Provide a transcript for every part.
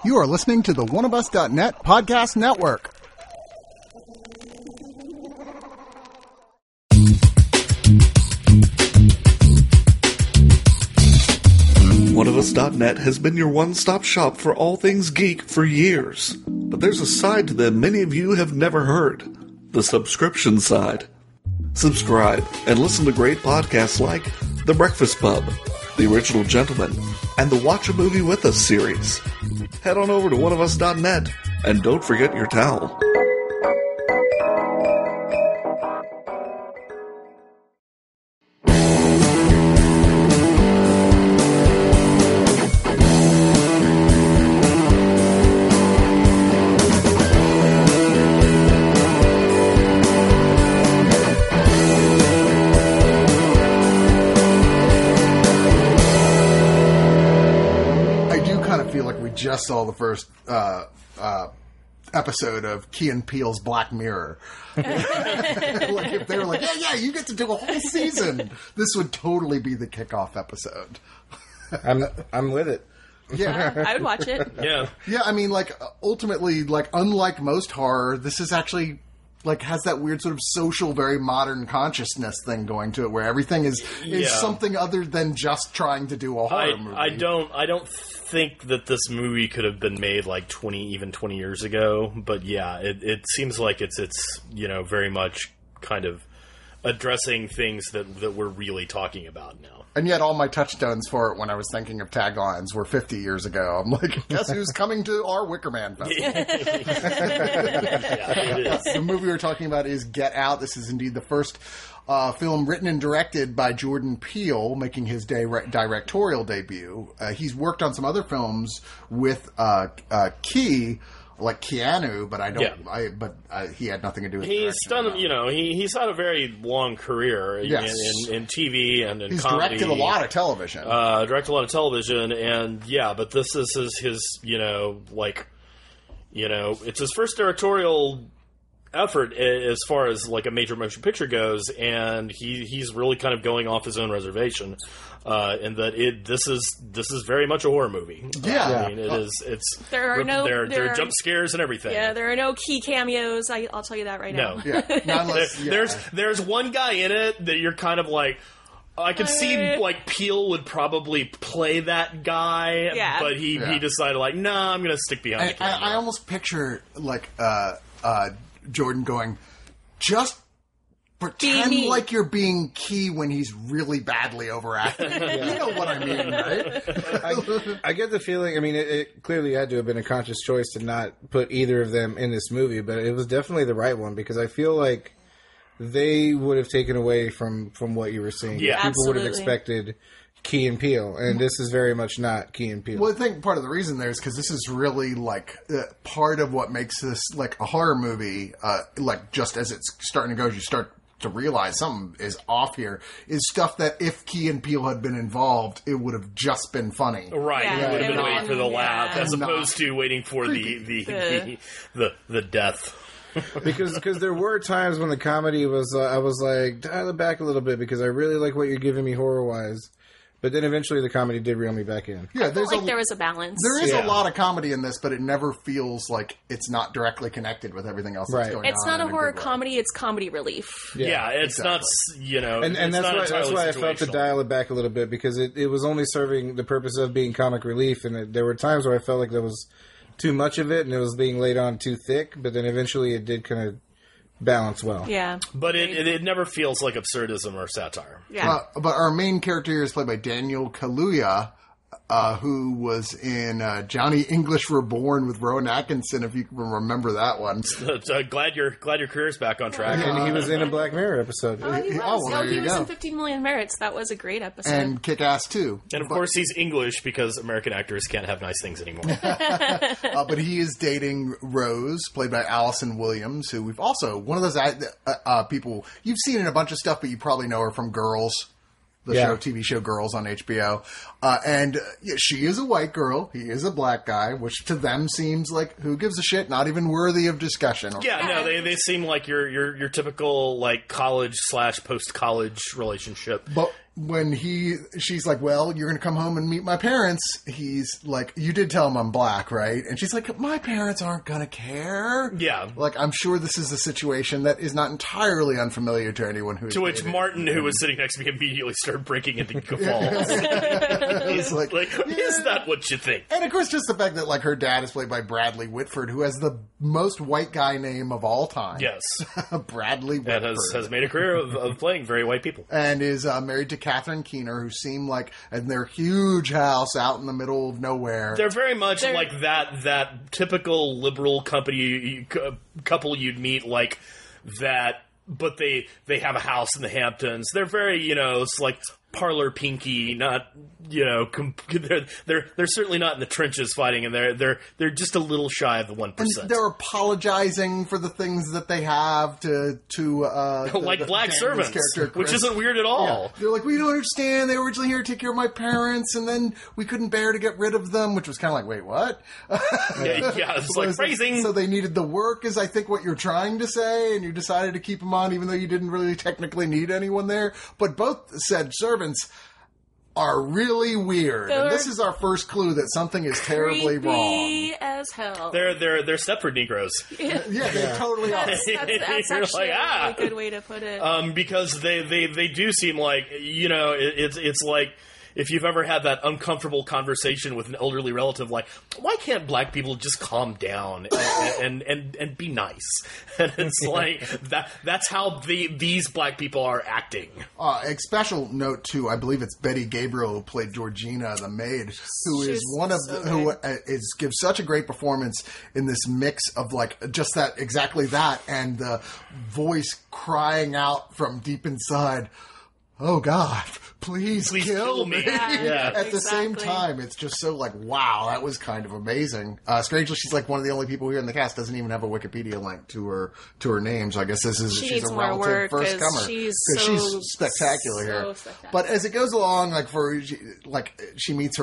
You are listening to the oneofus.net podcast network. OneOfUs.net has been your one-stop shop for all things geek for years. But there's a side to them many of you have never heard. The subscription side. Subscribe and listen to great podcasts like The Breakfast Pub, The Original Gentleman, and the Watch a Movie With Us series. Head on over to oneofus.net and don't forget your towel. Just saw the first episode of Key and Peele's Black Mirror. Like if they were like, yeah, you get to do a whole season, this would totally be the kickoff episode. I'm with it. Yeah, I would watch it. Yeah. I mean, like ultimately, like unlike most horror, this is actually like has that weird sort of social, very modern consciousness thing going to it, where everything is something other than just trying to do a horror movie. I don't think that this movie could have been made like 20 years ago, but yeah, it seems like it's very much kind of addressing things that we're really talking about now. And yet all my touchstones for it when I was thinking of taglines were 50 years ago. I'm like, guess who's coming to our Wicker Man Festival? Yeah, it is. The movie we're talking about is Get Out. This is indeed the first film written and directed by Jordan Peele, making his directorial debut. He's worked on some other films with Key, like Keanu, but he had nothing to do with it. He's done, he's had a very long career in TV and in comedy. He's directed a lot of television. But this is his, it's his first directorial effort as far as like a major motion picture goes, and he's really kind of going off his own reservation. And that this is very much a horror movie. Yeah, I mean it is. There are jump scares and everything. Yeah, there are no key cameos. I'll tell you that right now. There's one guy in it that you're kind of like. I could see like Peele would probably play that guy, but he decided like, nah, I'm gonna stick behind the camera. I almost picture like Jordan going, just pretend like you're being Key when he's really badly overacting. You know what I mean, right? I get the feeling, I mean, it clearly had to have been a conscious choice to not put either of them in this movie, but it was definitely the right one, because I feel like they would have taken away from what you were seeing. Yeah, people absolutely. would have expected Key and Peele, and this is very much not Key and Peele. Well, I think part of the reason there is because this is really like part of what makes this like a horror movie. Like just as it's starting to go, you start to realize something is off here. Is stuff that if Key and Peele had been involved, it would have just been funny. Right, Yeah, you would have been yeah. waiting for the laugh as Not opposed to waiting for the death. because there were times when the comedy was, I was like, dial it back a little bit because I really like what you're giving me horror-wise. But then eventually the comedy did reel me back in. Yeah, there was a balance. There is a lot of comedy in this, but it never feels like it's not directly connected with everything else that's going on. It's not a horror good way. comedy, it's comedy relief. Yeah, it's not, And that's why I felt to dial it back a little bit, because it was only serving the purpose of being comic relief, and there were times where I felt like there was too much of it, and it was being laid on too thick, but then eventually it did kind of balance well. Yeah. But it never feels like absurdism or satire. Yeah. But our main character here is played by Daniel Kaluuya, who was in Johnny English Reborn with Rowan Atkinson, if you can remember that one. Glad your career's back on track. And he was in a Black Mirror episode. He was. there He you was go. in 15 Million Merits. That was a great episode. And Kick-Ass 2. And of course he's English because American actors can't have nice things anymore. But he is dating Rose, played by Allison Williams, who we've also, one of those people you've seen in a bunch of stuff, but you probably know her from Girls. The TV show Girls on HBO. She is a white girl. He is a black guy, which to them seems like, who gives a shit? Not even worthy of discussion. Yeah, no, they seem like your typical like college / post-college relationship. But when she's like, well, you're going to come home and meet my parents. He's like, you did tell him I'm black, right? And she's like, my parents aren't going to care. Yeah. Like, I'm sure this is a situation that is not entirely unfamiliar to anyone who. To which Martin, who was sitting next to me, immediately started breaking into guffaws. He's like, is that what you think? And of course, just the fact that like her dad is played by Bradley Whitford, who has the most white guy name of all time. Yes. Bradley Whitford. And has made a career of playing very white people. And is married to Catherine Keener, who seem like in their huge house out in the middle of nowhere. They're very much like that typical liberal couple you'd meet like that, but they have a house in the Hamptons. They're very, it's like parlor pinky, not, they're certainly not in the trenches fighting, and they're just a little shy of the 1%. And they're apologizing for the things that they have to like black servants, which isn't weird at all. Yeah. They're like, we don't understand. They were originally here to take care of my parents, and then we couldn't bear to get rid of them, which was kind of like, wait, what? It's like phrasing. So they needed the work, is I think what you're trying to say, and you decided to keep them on, even though you didn't really technically need anyone there. But both said servants are really weird. And this is our first clue that something is terribly wrong. As hell. They're Stepford Negroes. Yeah, they totally are. That's actually a really good way to put it. Because they do seem like, it's like if you've ever had that uncomfortable conversation with an elderly relative, like, why can't black people just calm down and be nice? And it's like that's how these black people are acting. A special note too, I believe it's Betty Gabriel who played Georgina, the maid, who gives such a great performance in this mix of like just that exactly that and the voice crying out from deep inside. Oh God, please kill me. Yeah, At the same time, it's just so like, wow, that was kind of amazing. Strangely, she's like one of the only people here in the cast doesn't even have a Wikipedia link to her name. So I guess she's a relative first comer. She's spectacular here. But as it goes along, she meets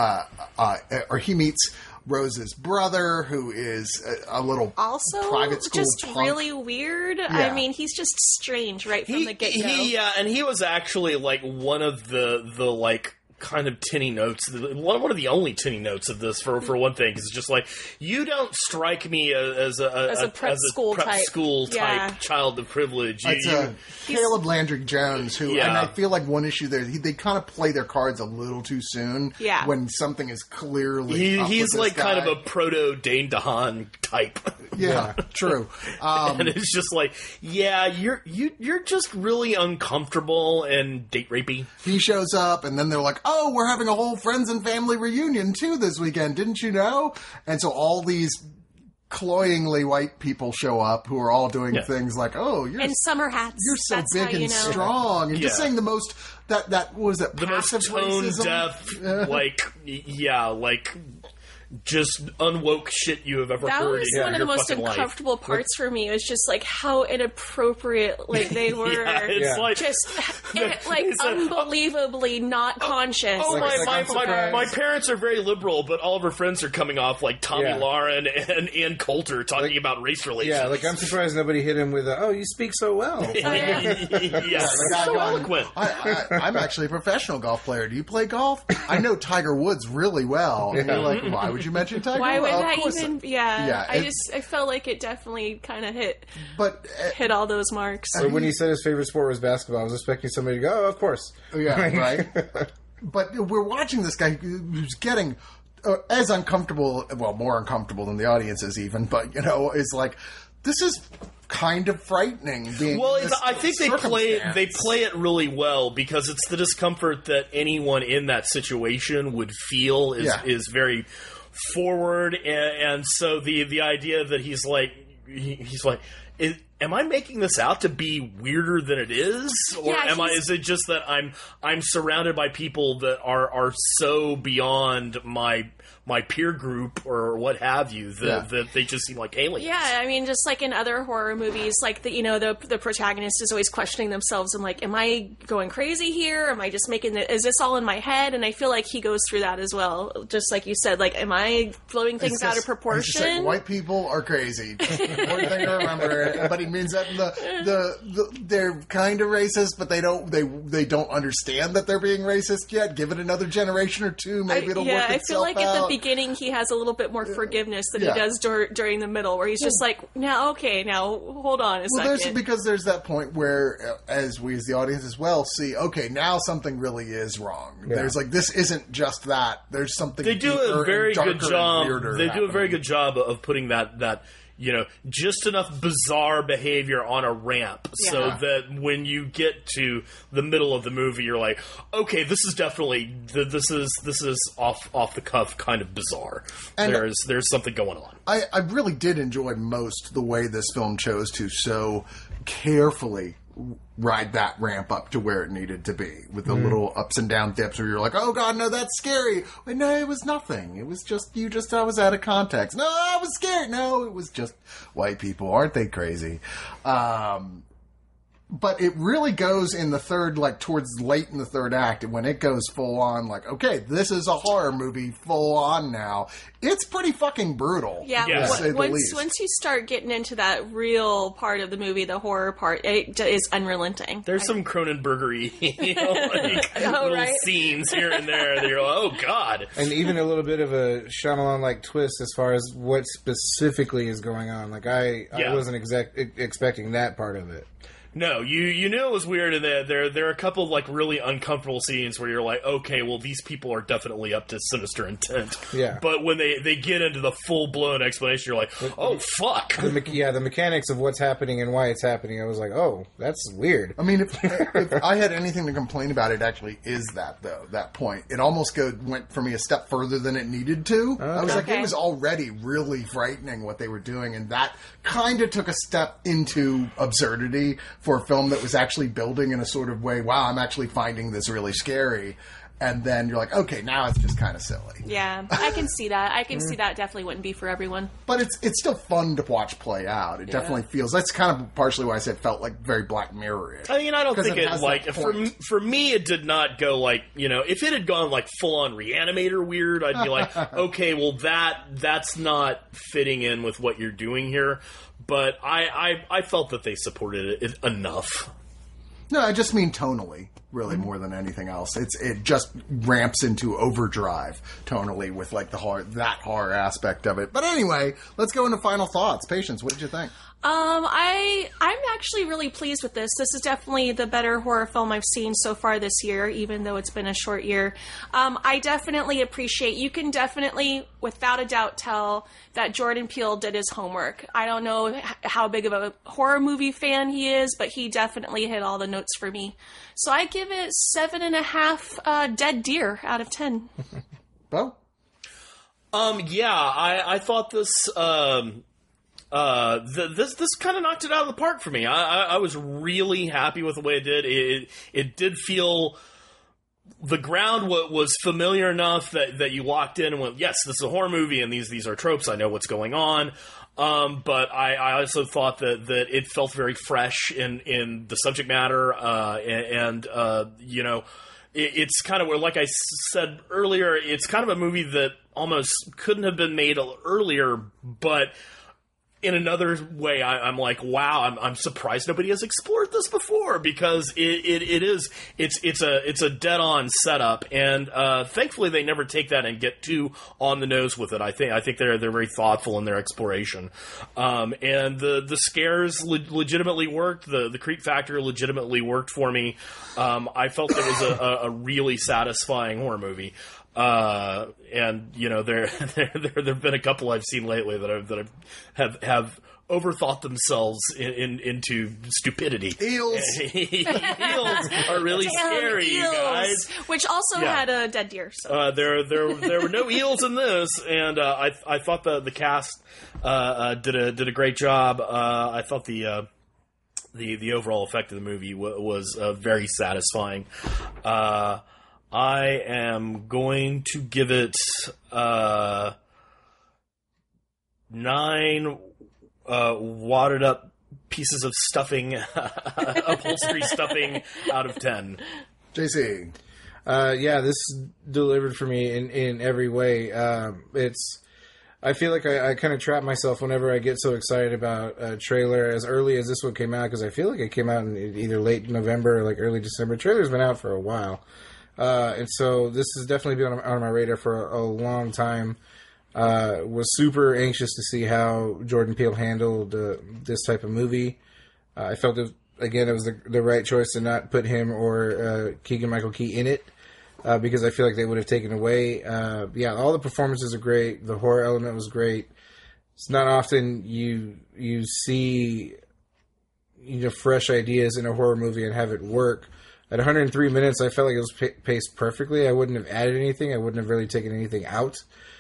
he meets Rose's brother, who is a little also private school just punk. Really weird. Yeah. I mean, he's just strange right from the get-go. And he was actually like one of the like kind of tinny notes, one of the only tinny notes of this for one thing, is just like, you don't strike me as a prep school type child of privilege. It's Caleb Landry Jones, who, and I feel like one issue there, they kind of play their cards a little too soon. Yeah. When something is clearly he's like kind of a proto Dane DeHaan type. Yeah, true. And it's just like, you're just really uncomfortable and date rapey. He shows up, and then they're like, oh, we're having a whole friends and family reunion too this weekend, didn't you know? And so all these cloyingly white people show up who are all doing things like, oh, you're in summer hats. You're so big and strong, and just saying the most that was it the most tone deaf, like just unwoke shit you have ever heard. That was one of the most uncomfortable life. Parts for me. It was just like how inappropriate they were. Unbelievably not conscious. Oh, my parents are very liberal, but all of her friends are coming off like Tommy Lauren and Ann Coulter talking about race relations. Yeah, like I'm surprised nobody hit him with oh, you speak so well. So eloquent. I'm actually a professional golf player. Do you play golf? I know Tiger Woods really well. And you're like, why would you mention Tiger? Why would that even? I felt like it definitely kind of hit all those marks. So when he said his favorite sport was basketball, I was expecting somebody to go, oh, of course. Yeah, right. But we're watching this guy who's getting as uncomfortable, well, more uncomfortable than the audience is even, but is like, this is kind of frightening. I think they play it really well, because it's the discomfort that anyone in that situation would feel is very forward, and so the idea that he's like, am I making this out to be weirder than it is, or is it just that I'm surrounded by people that are so beyond my peer group or what have you that they just seem like aliens? Yeah, I mean, just like in other horror movies, like the protagonist is always questioning themselves and like, am I going crazy here? Am I just is this all in my head? And I feel like he goes through that as well. Just like you said, like, am I blowing things out of proportion? Like, white people are crazy. Important thing to remember. Everybody means that they're kind of racist, but they don't understand that they're being racist yet. Give it another generation or two, maybe it'll work itself out. I feel like at the beginning he has a little bit more forgiveness than he does during the middle, where he's just like, now hold on a second. Because there's that point where, as we as the audience as well see, okay, now something really is wrong. Yeah. There's like, this isn't just that. There's something. They do a very good job. They do a very good job of putting that just enough bizarre behavior on a ramp so that when you get to the middle of the movie, you're like, okay, this is definitely this is off the cuff kind of bizarre. And there's something going on. I really did enjoy most the way this film chose to so carefully ride that ramp up to where it needed to be, with the little ups and down dips where you're like, oh god, no, that's scary. But no, it was nothing. It was just, I was out of context. No, I was scared. No, it was just white people. Aren't they crazy? But it really goes in the third, like towards late in the third act, and when it goes full on, like, okay, this is a horror movie full on now. It's pretty fucking brutal. Yeah, once you start getting into that real part of the movie, the horror part, it is unrelenting. There's some Cronenbergery, little scenes here and there that you're like, oh god. And even a little bit of a Shyamalan-like twist as far as what specifically is going on. Like, I wasn't expecting that part of it. No, you knew it was weird, and there are a couple of like really uncomfortable scenes where you're like, okay, well, these people are definitely up to sinister intent. Yeah. But when they get into the full blown explanation, you're like, oh fuck. The mechanics of what's happening and why it's happening, I was like, oh, that's weird. I mean, if I had anything to complain about, it actually is that though. That point, it almost went for me a step further than it needed to. Okay. I was like, it was already really frightening what they were doing, and that kind of took a step into absurdity for a film that was actually building in a sort of way, wow, I'm actually finding this really scary. And then you're like, okay, now it's just kind of silly. Yeah, I can see that. I can see that definitely wouldn't be for everyone. But it's still fun to watch play out. It definitely feels, that's kind of partially why I said it felt like very Black Mirror-ish. I mean, I don't think it like, for me, it did not go like, if it had gone like full-on Reanimator weird, I'd be like, okay, well, that's not fitting in with what you're doing here. But I felt that they supported it enough. No, I just mean tonally, really, more than anything else. It just ramps into overdrive tonally with like that horror aspect of it. But anyway, let's go into final thoughts. Patience, what did you think? I'm actually really pleased with this. This is definitely the better horror film I've seen so far this year, even though it's been a short year. I definitely appreciate, you can definitely, without a doubt, tell that Jordan Peele did his homework. I don't know how big of a horror movie fan he is, but he definitely hit all the notes for me. So I give it 7.5 dead deer out of 10. Bo? I thought this, this kind of knocked it out of the park for me. I was really happy with the way it did. It did feel, the ground was familiar enough that you walked in and went, yes, this is a horror movie and these are tropes. I know what's going on. But I also thought that it felt very fresh in the subject matter. It's kind of where, like I said earlier, it's kind of a movie that almost couldn't have been made earlier, but in another way, I'm like, wow, I'm surprised nobody has explored this before, because it's a dead on setup, and thankfully they never take that and get too on the nose with it. I think they're very thoughtful in their exploration, and the scares legitimately worked. The creep factor legitimately worked for me. I felt it was a really satisfying horror movie. And there have been a couple I've seen lately that have overthought themselves into stupidity. Eels. Eels are really scary, you guys. Which also had a dead deer. So. There were no eels in this, and I thought the cast did a great job. I thought the overall effect of the movie was very satisfying. I am going to give it 9 wadded up pieces of stuffing, upholstery stuffing out of 10. JC. This delivered for me in every way. It's I feel like I kind of trap myself whenever I get so excited about a trailer as early as this one came out, because I feel like it came out in either late November or like early December. Trailer's been out for a while. And so this has definitely been on my radar for a long time. Was super anxious to see how Jordan Peele handled this type of movie. I felt it was the right choice to not put him or Keegan-Michael Key in it, because I feel like they would have taken away. All the performances are great. The horror element was great. It's not often you see fresh ideas in a horror movie and have it work. At 103 minutes, I felt like it was paced perfectly. I wouldn't have added anything. I wouldn't have really taken anything out.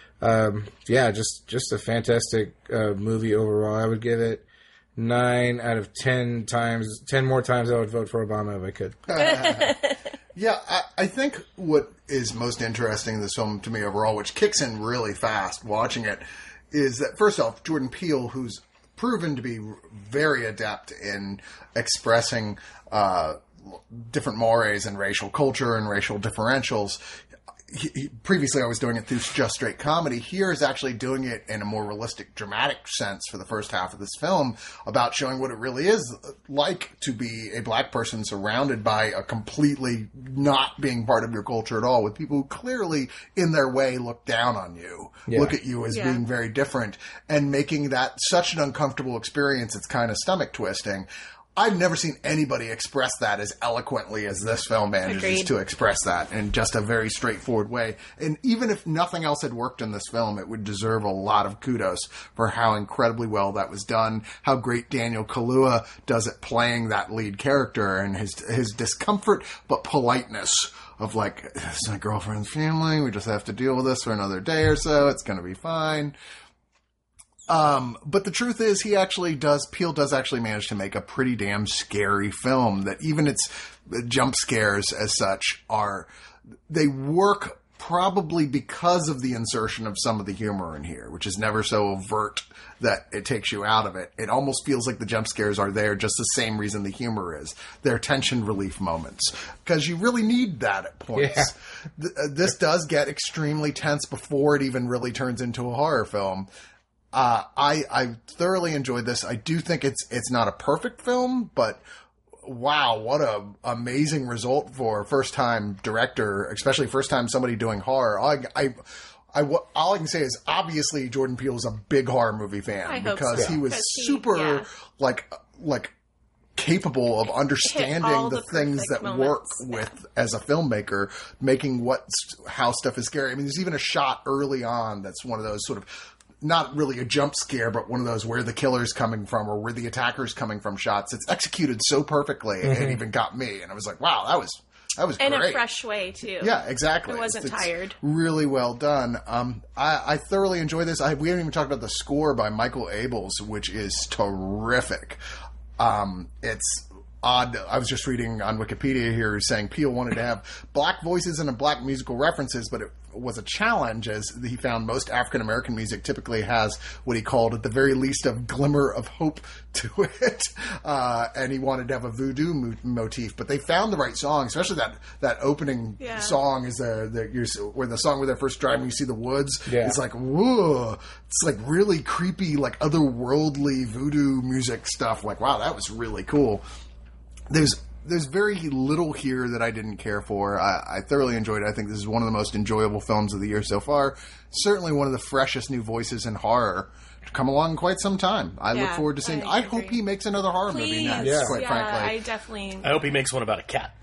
Just a fantastic movie overall. I would give it 9 out of 10 times. 10 more times I would vote for Obama if I could. Yeah, I think what is most interesting in this film to me overall, which kicks in really fast watching it, is that first off, Jordan Peele, who's proven to be very adept in expressing different mores and racial culture and racial differentials. He previously I was doing it through just straight comedy. Here is actually doing it in a more realistic, dramatic sense for the first half of this film, about showing what it really is like to be a black person surrounded by a completely not being part of your culture at all, with people who clearly in their way look down on you, look at you as being very different, and making that such an uncomfortable experience, it's kind of stomach twisting. I've never seen anybody express that as eloquently as this film manages to express that in just a very straightforward way. And even if nothing else had worked in this film, it would deserve a lot of kudos for how incredibly well that was done, how great Daniel Kaluuya does at playing that lead character, and his discomfort but politeness of like, it's my girlfriend's family, we just have to deal with this for another day or so, it's going to be fine. But the truth is, Peele does actually manage to make a pretty damn scary film that even its jump scares as such they work probably because of the insertion of some of the humor in here, which is never so overt that it takes you out of it. It almost feels like the jump scares are there just the same reason the humor is. They're tension relief moments, because you really need that at points. Yeah. This does get extremely tense before it even really turns into a horror film. I thoroughly enjoyed this. I do think it's not a perfect film, but wow, what a amazing result for a first time director, especially first time somebody doing horror. All I can say is obviously Jordan Peele is a big horror movie fan, because he was super like capable of understanding the things that work with as a filmmaker, making how stuff is scary. I mean, there's even a shot early on that's one of those sort of, not really a jump scare, but one of those where the killer's coming from or where the attacker's coming from shots. It's executed so perfectly, it even got me. And I was like, wow, that was in great. A fresh way, too. Yeah, exactly. I wasn't tired. Really well done. I thoroughly enjoy this. We haven't even talked about the score by Michael Abels, which is terrific. It's odd. I was just reading on Wikipedia here saying Peele wanted to have black voices and black musical references, but it was a challenge, as he found most African-American music typically has what he called, at the very least, a glimmer of hope to it. And he wanted to have a voodoo motif, but they found the right song, especially that opening song is where the song where they're first driving, you see the woods. Yeah. It's like, whoa, it's like really creepy, like otherworldly voodoo music stuff. Like, wow, that was really cool. There's very little here that I didn't care for. I thoroughly enjoyed it. I think this is one of the most enjoyable films of the year so far. Certainly one of the freshest new voices in horror to come along in quite some time. I look forward to seeing. I hope he makes another horror movie next, quite frankly. I hope he makes one about a cat.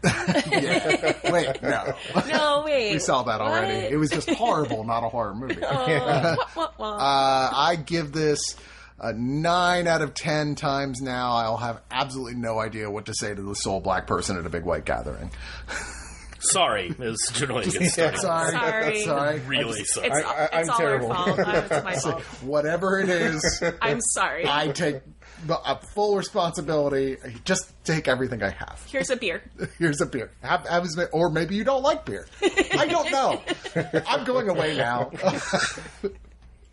Wait, no. No, wait. We saw that already. It was just horrible, not a horror movie. I give this 9 out of 10 times now. I'll have absolutely no idea what to say to the sole black person at a big white gathering. Sorry, is generally a good start. Sorry. Really sorry. It's all terrible. Our fault. It's my fault. Whatever it is, I'm sorry. I take full responsibility. Just take everything I have. Here's a beer. Or maybe you don't like beer. I don't know. I'm going away now.